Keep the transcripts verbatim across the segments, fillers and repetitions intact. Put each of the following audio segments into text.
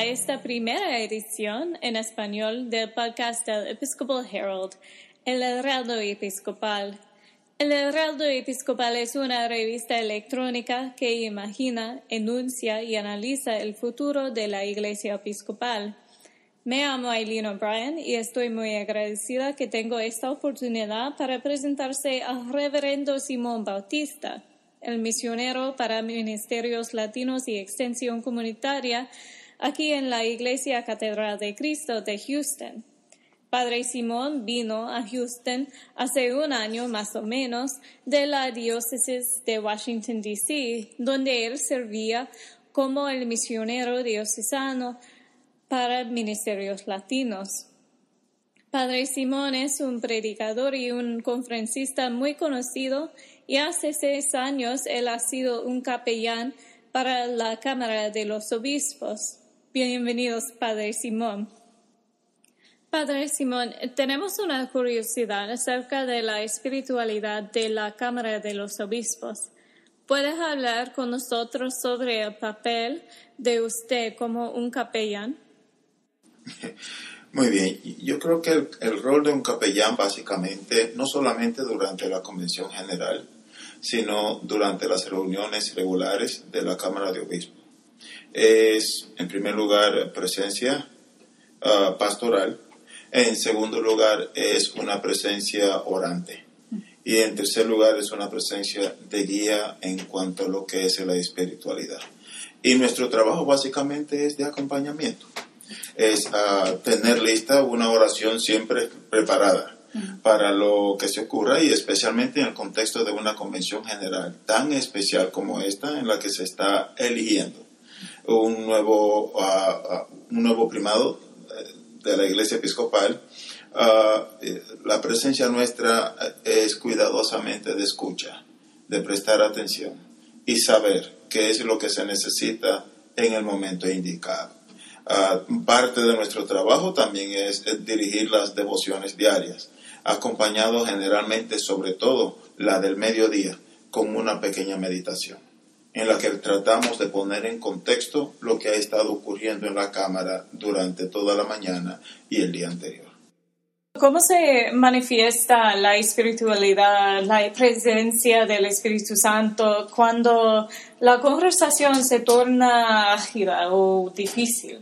a esta primera edición en español del podcast del Episcopal Herald, El Heraldo Episcopal. El Heraldo Episcopal es una revista electrónica que imagina, enuncia y analiza el futuro de la Iglesia Episcopal. Me llamo Eileen O'Brien y estoy muy agradecida que tengo esta oportunidad para presentarse al Reverendo Simón Bautista, el misionero para ministerios latinos y extensión comunitaria aquí en la Iglesia Catedral de Cristo de Houston. Padre Simón vino a Houston hace un año más o menos de la diócesis de Washington, D C, donde él servía como el misionero diocesano para ministerios latinos. Padre Simón es un predicador y un conferencista muy conocido y hace seis años él ha sido un capellán para la Cámara de los Obispos. Bienvenidos, Padre Simón. Padre Simón, tenemos una curiosidad acerca de la espiritualidad de la Cámara de los Obispos. ¿Puedes hablar con nosotros sobre el papel de usted como un capellán? Muy bien, yo creo que el, el rol de un capellán básicamente, no solamente durante la Convención General, sino durante las reuniones regulares de la Cámara de Obispos, es en primer lugar presencia uh, pastoral, en segundo lugar es una presencia orante y en tercer lugar es una presencia de guía en cuanto a lo que es la espiritualidad. Y nuestro trabajo básicamente es de acompañamiento. Es uh, tener lista una oración siempre preparada uh-huh. para lo que se ocurra y especialmente en el contexto de una convención general tan especial como esta en la que se está eligiendo un nuevo, uh, uh, un nuevo primado de la Iglesia Episcopal. Uh, la presencia nuestra es cuidadosamente de escucha, de prestar atención y saber qué es lo que se necesita en el momento indicado. Uh, parte de nuestro trabajo también es, es dirigir las devociones diarias, acompañado generalmente, sobre todo la del mediodía, con una pequeña meditación, en la que tratamos de poner en contexto lo que ha estado ocurriendo en la Cámara durante toda la mañana y el día anterior. ¿Cómo se manifiesta la espiritualidad, la presencia del Espíritu Santo cuando la conversación se torna ágida o difícil?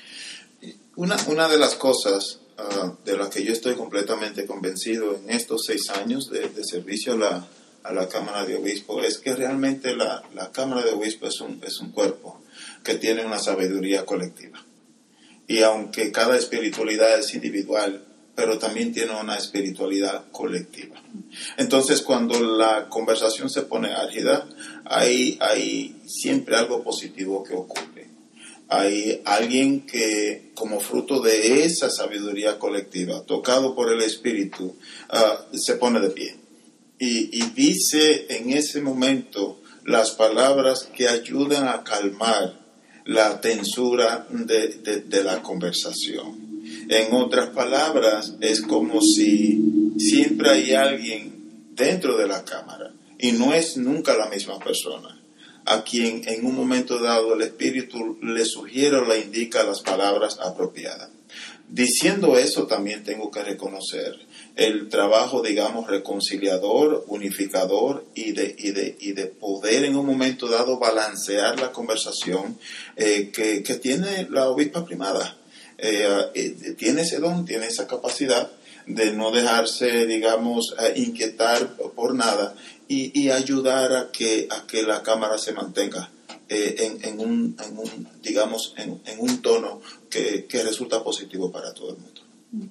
Una, una de las cosas uh, de las que yo estoy completamente convencido en estos seis años de, de servicio a la, a la Cámara de Obispos es que realmente la, la Cámara de Obispos es un, es un cuerpo que tiene una sabiduría colectiva. Y aunque cada espiritualidad es individual, pero también tiene una espiritualidad colectiva. Entonces, cuando la conversación se pone álgida, hay, hay siempre algo positivo que ocurre. Hay alguien que, como fruto de esa sabiduría colectiva, tocado por el Espíritu, uh, se pone de pie. Y, y dice en ese momento las palabras que ayudan a calmar la tensura de, de, de la conversación. En otras palabras, es como si siempre hay alguien dentro de la cámara, y no es nunca la misma persona, a quien en un momento dado el Espíritu le sugiere o le indica las palabras apropiadas. Diciendo eso, también tengo que reconocer el trabajo, digamos, reconciliador, unificador y de, y de, y de poder en un momento dado balancear la conversación eh, que, que tiene la obispa primada. Eh, eh, tiene ese don, tiene esa capacidad de no dejarse, digamos, eh, inquietar por nada y, y ayudar a que, a que la cámara se mantenga eh, en, en, un, en un, digamos, en, en un tono que, que resulta positivo para todo el mundo.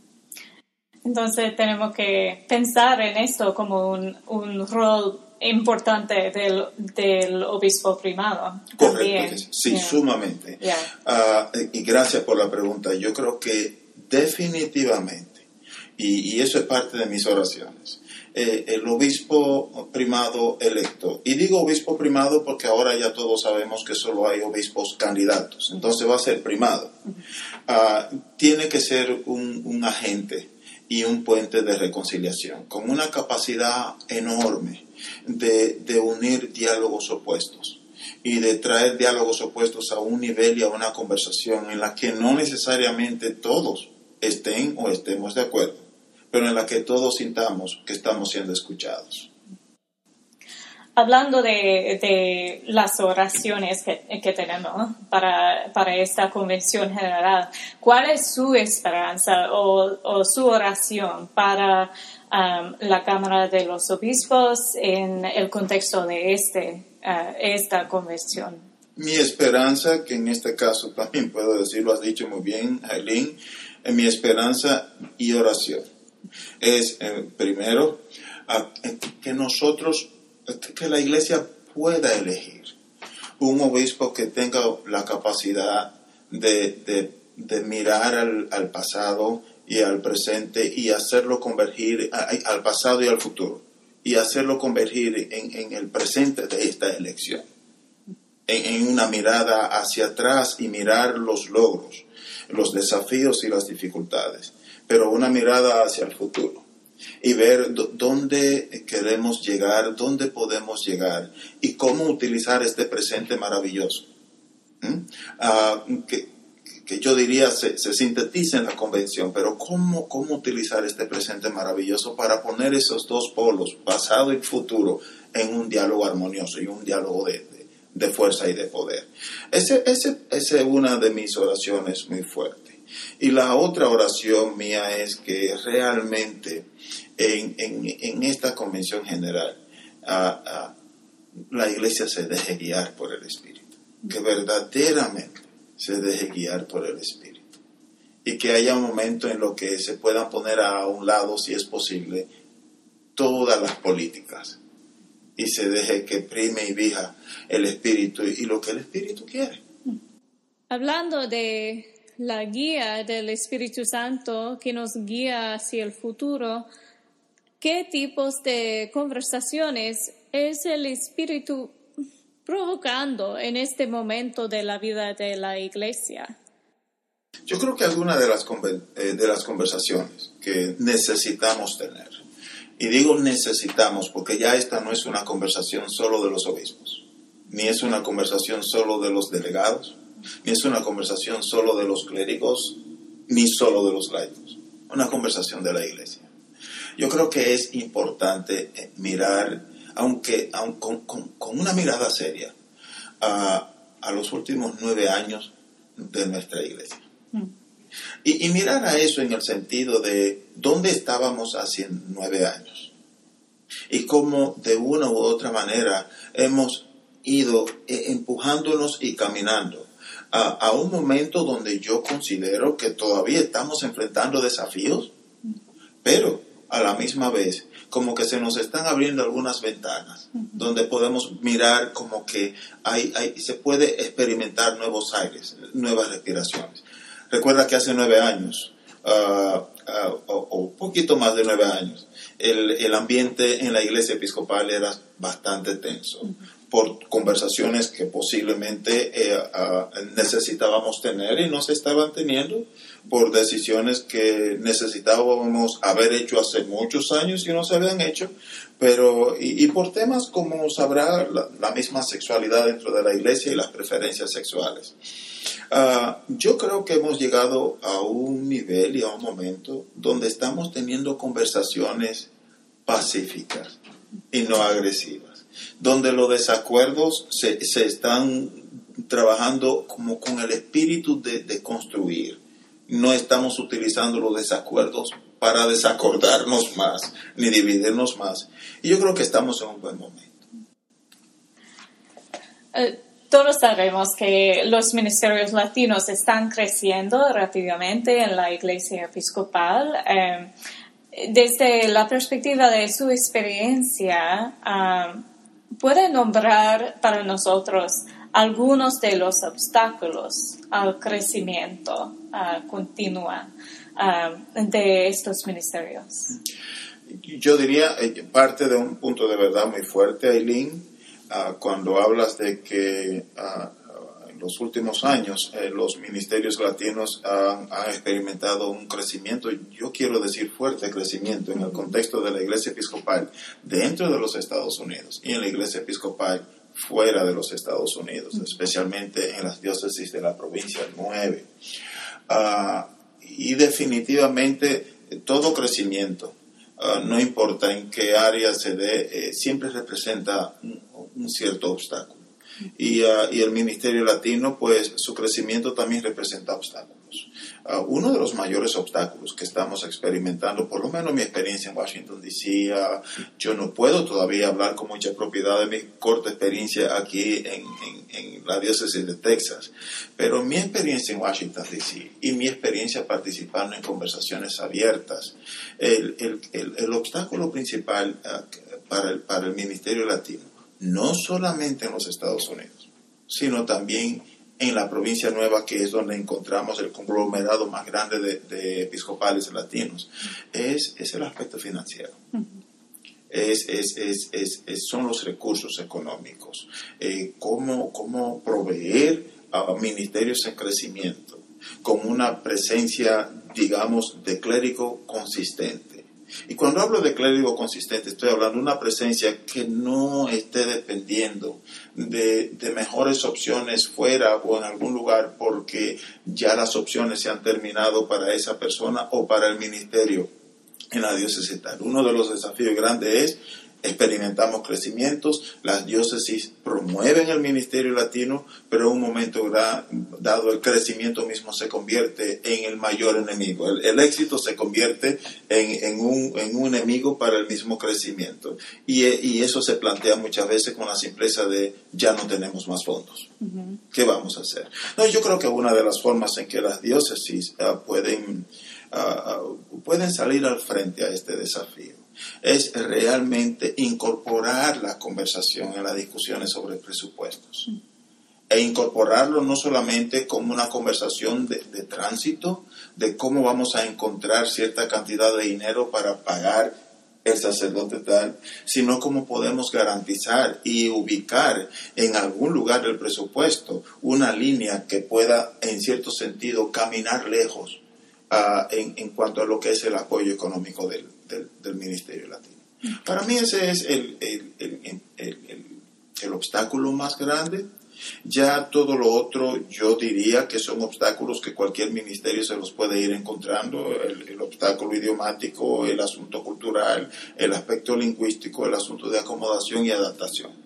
Entonces tenemos que pensar en esto como un, un rol importante del, del obispo primado. Correcto, sí, yeah. sumamente. Yeah. Uh, y gracias por la pregunta. Yo creo que definitivamente, y, y eso es parte de mis oraciones, eh, el obispo primado electo, y digo obispo primado porque ahora ya todos sabemos que solo hay obispos candidatos, entonces va a ser primado, uh, tiene que ser un, un agente y un puente de reconciliación, con una capacidad enorme de, de unir diálogos opuestos. y de traer diálogos opuestos a un nivel y a una conversación en la que no necesariamente todos estén o estemos de acuerdo, pero en la que todos sintamos que estamos siendo escuchados. Hablando de, de las oraciones que, que tenemos para, para esta convención general, ¿cuál es su esperanza o, o su oración para um, la Cámara de los Obispos en el contexto de este, uh, esta convención? Mi esperanza, que en este caso también puedo decir, lo has dicho muy bien, Aileen, eh, mi esperanza y oración es, eh, primero, uh, que nosotros que la Iglesia pueda elegir un obispo que tenga la capacidad de, de, de mirar al, al pasado y al presente y hacerlo convergir a, al pasado y al futuro y hacerlo convergir en, en el presente de esta elección, en, en una mirada hacia atrás y mirar los logros, los desafíos y las dificultades, pero una mirada hacia el futuro. Y ver d- dónde queremos llegar, dónde podemos llegar y cómo utilizar este presente maravilloso. ¿Mm? Uh, que, que yo diría se, se sintetiza en la convención, pero cómo, cómo utilizar este presente maravilloso para poner esos dos polos, pasado y futuro, en un diálogo armonioso y un diálogo de, de, de fuerza y de poder. Ese, ese, esa es una de mis oraciones muy fuerte. Y la otra oración mía es que realmente en, en, en esta convención general uh, uh, la Iglesia se deje guiar por el Espíritu, que verdaderamente se deje guiar por el Espíritu y que haya un momento en lo que se puedan poner a un lado, si es posible, todas las políticas y se deje que prime y vija el Espíritu y lo que el Espíritu quiere. Hablando de la guía del Espíritu Santo que nos guía hacia el futuro, ¿qué tipos de conversaciones es el Espíritu provocando en este momento de la vida de la Iglesia? Yo creo que algunas de las, de las conversaciones que necesitamos tener, y digo necesitamos porque ya esta no es una conversación solo de los obispos, ni es una conversación solo de los delegados, ni es una conversación solo de los clérigos, ni solo de los laicos. Una conversación de la Iglesia. Yo creo que es importante mirar, aunque, aunque con, con, con una mirada seria, a, a los últimos nueve años de nuestra Iglesia. Mm. Y, y mirar a eso en el sentido de dónde estábamos hace nueve años. Y cómo de una u otra manera hemos ido empujándonos y caminando A, a un momento donde yo considero que todavía estamos enfrentando desafíos, pero a la misma vez como que se nos están abriendo algunas ventanas, uh-huh. donde podemos mirar como que hay, hay, se puede experimentar nuevos aires, nuevas respiraciones. Recuerda que hace nueve años, uh, uh, o, o un poquito más de nueve años, el, el ambiente en la iglesia episcopal era bastante tenso. Uh-huh. Por conversaciones que posiblemente eh, uh, necesitábamos tener y no se estaban teniendo, por decisiones que necesitábamos haber hecho hace muchos años y no se habían hecho, pero y, y por temas como sabrá la, la misma sexualidad dentro de la iglesia y las preferencias sexuales. Uh, yo creo que hemos llegado a un nivel y a un momento donde estamos teniendo conversaciones pacíficas y no agresivas, donde los desacuerdos se, se están trabajando como con el espíritu de, de construir. No estamos utilizando los desacuerdos para desacordarnos más, ni dividirnos más. Y yo creo que estamos en un buen momento. Uh, todos sabemos que los ministerios latinos están creciendo rápidamente en la Iglesia Episcopal. Um, desde la perspectiva de su experiencia, um, ¿puede nombrar para nosotros algunos de los obstáculos al crecimiento uh, continuo uh, de estos ministerios? Yo diría, eh, parte de un punto de verdad muy fuerte, Aileen, uh, cuando hablas de que uh, en los últimos años eh, los ministerios latinos han, han experimentado un crecimiento, yo quiero decir fuerte crecimiento en el contexto de la Iglesia Episcopal dentro de los Estados Unidos y en la Iglesia Episcopal fuera de los Estados Unidos, especialmente en las diócesis de la provincia nueve. Uh, y definitivamente todo crecimiento, uh, no importa en qué área se dé, eh, siempre representa un, un cierto obstáculo. Y, uh, y el Ministerio Latino, pues su crecimiento también representa obstáculos. Uh, uno de los mayores obstáculos que estamos experimentando, por lo menos mi experiencia en Washington, D C, uh, yo no puedo todavía hablar con mucha propiedad de mi corta experiencia aquí en, en, en la diócesis de Texas, pero mi experiencia en Washington, D C y mi experiencia participando en conversaciones abiertas, el, el, el, el obstáculo principal uh, para, el, para el Ministerio Latino, no solamente en los Estados Unidos, sino también en la provincia nueva, que es donde encontramos el conglomerado más grande de, de episcopales latinos, es, es el aspecto financiero. Uh-huh. Es, es, es, es, es, son los recursos económicos. Eh, cómo, cómo proveer a ministerios en crecimiento con una presencia, digamos, de clérigo consistente. Y cuando hablo de clérigo consistente, estoy hablando de una presencia que no esté dependiendo de, de mejores opciones fuera o en algún lugar porque ya las opciones se han terminado para esa persona o para el ministerio en la diócesis. Uno de los desafíos grandes es: experimentamos crecimientos, las diócesis promueven el ministerio latino, pero en un momento dado el crecimiento mismo se convierte en el mayor enemigo. El, el éxito se convierte en, en, un, en un enemigo para el mismo crecimiento. Y, y eso se plantea muchas veces con la simpleza de: ya no tenemos más fondos. Uh-huh. ¿Qué vamos a hacer? No, yo creo que una de las formas en que las diócesis uh, pueden, uh, uh, pueden salir al frente a este desafío es realmente incorporar la conversación en las discusiones sobre presupuestos. Mm. E incorporarlo no solamente como una conversación de, de tránsito, de cómo vamos a encontrar cierta cantidad de dinero para pagar el sacerdote tal, sino cómo podemos garantizar y ubicar en algún lugar del presupuesto una línea que pueda, en cierto sentido, caminar lejos uh, en, en cuanto a lo que es el apoyo económico del Del, del Ministerio Latino. Para mí ese es el, el, el, el, el, el obstáculo más grande. Ya todo lo otro yo diría que son obstáculos que cualquier ministerio se los puede ir encontrando: el, el obstáculo idiomático, el asunto cultural, el aspecto lingüístico, el asunto de acomodación y adaptación.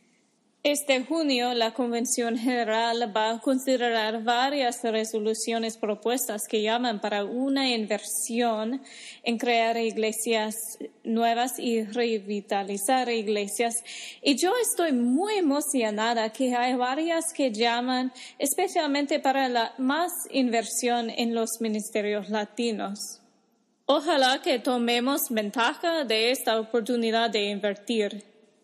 Este junio, la Convención General va a considerar varias resoluciones propuestas que llaman para una inversión en crear iglesias nuevas y revitalizar iglesias. Y yo estoy muy emocionada que hay varias que llaman especialmente para la más inversión en los ministerios latinos. Ojalá que tomemos ventaja de esta oportunidad de invertir.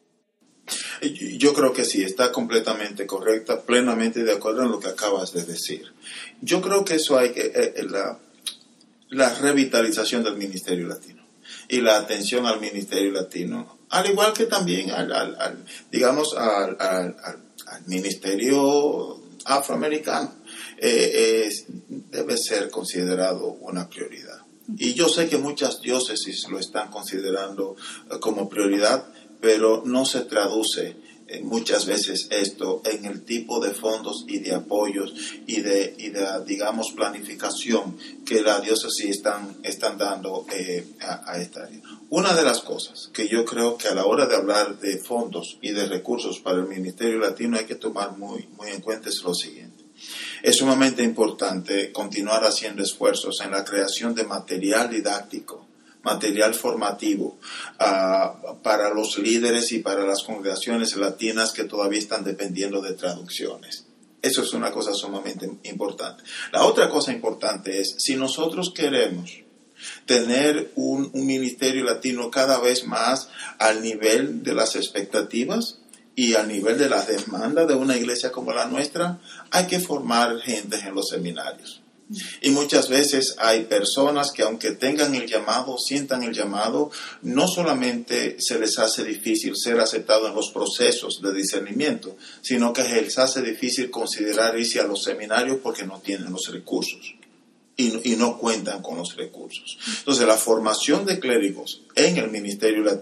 Yo creo que sí, está completamente correcta, plenamente de acuerdo en lo que acabas de decir. Yo creo que eso hay que, eh, la, la revitalización del Ministerio Latino y la atención al Ministerio Latino, al igual que también al, al, al digamos, al, al, al, al Ministerio Afroamericano, eh, es, debe ser considerado una prioridad. Y yo sé que muchas diócesis lo están considerando eh, como prioridad, pero no se traduce eh, muchas veces esto en el tipo de fondos y de apoyos y de, y de digamos, planificación que la diócesis están, están dando eh, a, a esta área. Una de las cosas que yo creo que a la hora de hablar de fondos y de recursos para el Ministerio Latino hay que tomar muy, muy en cuenta es lo siguiente. Es sumamente importante continuar haciendo esfuerzos en la creación de material didáctico, material formativo uh, para los líderes y para las congregaciones latinas que todavía están dependiendo de traducciones. Eso es una cosa sumamente importante. La otra cosa importante es, si nosotros queremos tener un, un ministerio latino cada vez más al nivel de las expectativas y al nivel de las demandas de una iglesia como la nuestra, hay que formar gente en los seminarios. Y muchas veces hay personas que aunque tengan el llamado, sientan el llamado, no solamente se les hace difícil ser aceptados en los procesos de discernimiento, sino que se les hace difícil considerar irse a los seminarios porque no tienen los recursos y, y no cuentan con los recursos. Entonces la formación de clérigos en el Ministerio Latino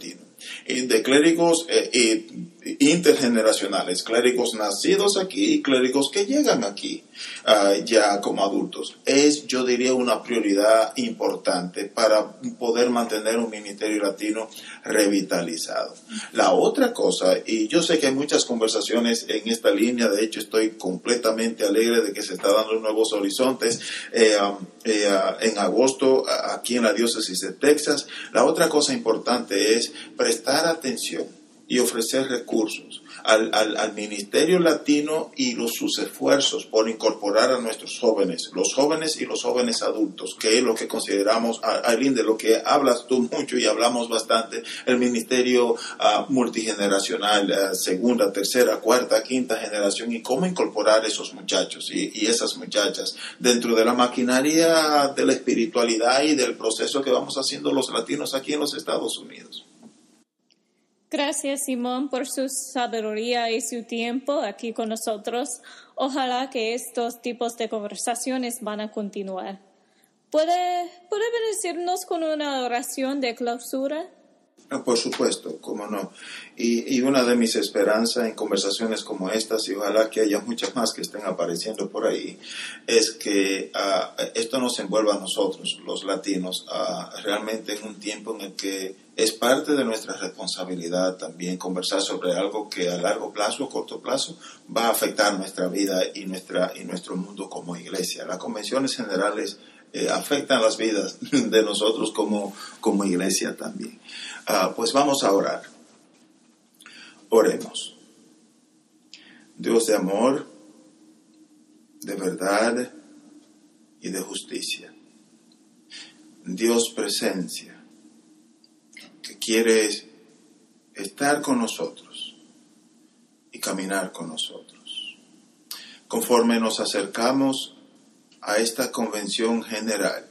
y de clérigos eh, eh, intergeneracionales, clérigos nacidos aquí y clérigos que llegan aquí uh, ya como adultos. Es, yo diría, una prioridad importante para poder mantener un ministerio latino revitalizado. La otra cosa, y yo sé que hay muchas conversaciones en esta línea, de hecho estoy completamente alegre de que se está dando nuevos horizontes eh, um, eh, uh, en agosto aquí en la diócesis de Texas. La otra cosa importante es prestar atención y ofrecer recursos al, al, al ministerio latino y los, sus esfuerzos por incorporar a nuestros jóvenes, los jóvenes y los jóvenes adultos, que es lo que consideramos, Aileen, de lo que hablas tú mucho y hablamos bastante, el ministerio uh, multigeneracional, uh, segunda, tercera, cuarta, quinta generación, y cómo incorporar esos muchachos y, y esas muchachas dentro de la maquinaria de la espiritualidad y del proceso que vamos haciendo los latinos aquí en los Estados Unidos. Gracias, Simón, por su sabiduría y su tiempo aquí con nosotros. Ojalá que estos tipos de conversaciones van a continuar. ¿Puede, puede bendecirnos con una oración de clausura? Por supuesto, cómo no. Y, y una de mis esperanzas en conversaciones como estas, y ojalá que haya muchas más que estén apareciendo por ahí, es que uh, esto nos envuelva a nosotros, los latinos, uh, realmente en un tiempo en el que es parte de nuestra responsabilidad también conversar sobre algo que a largo plazo o corto plazo va a afectar nuestra vida y, nuestra, y nuestro mundo como iglesia. Las convenciones generales eh, afectan las vidas de nosotros como, como iglesia también. Uh, pues vamos a orar. Oremos. Dios de amor, de verdad y de justicia. Dios presencia, que quiere estar con nosotros y caminar con nosotros. Conforme nos acercamos a esta convención general,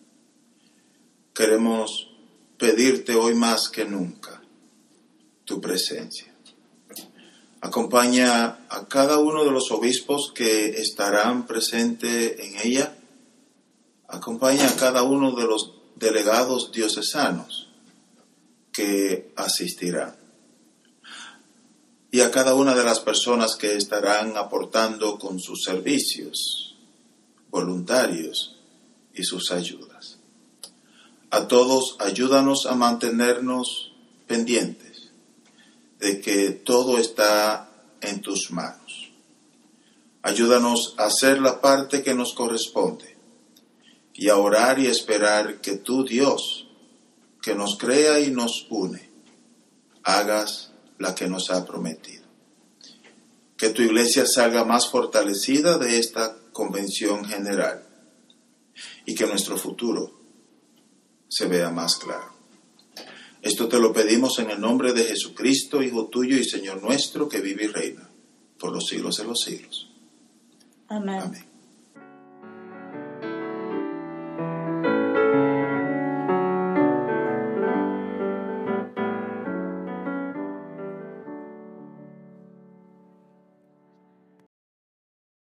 queremos pedirte hoy más que nunca tu presencia. Acompaña a cada uno de los obispos que estarán presentes en ella. Acompaña a cada uno de los delegados diocesanos que asistirán. Y a cada una de las personas que estarán aportando con sus servicios voluntarios y sus ayudas. A todos, ayúdanos a mantenernos pendientes de que todo está en tus manos. Ayúdanos a hacer la parte que nos corresponde y a orar y esperar que tú, Dios, que nos crea y nos une, hagas la que nos ha prometido. Que tu iglesia salga más fortalecida de esta convención general y que nuestro futuro se vea más claro. Esto te lo pedimos en el nombre de Jesucristo, Hijo tuyo y Señor nuestro, que vive y reina por los siglos de los siglos. Amén. Amén.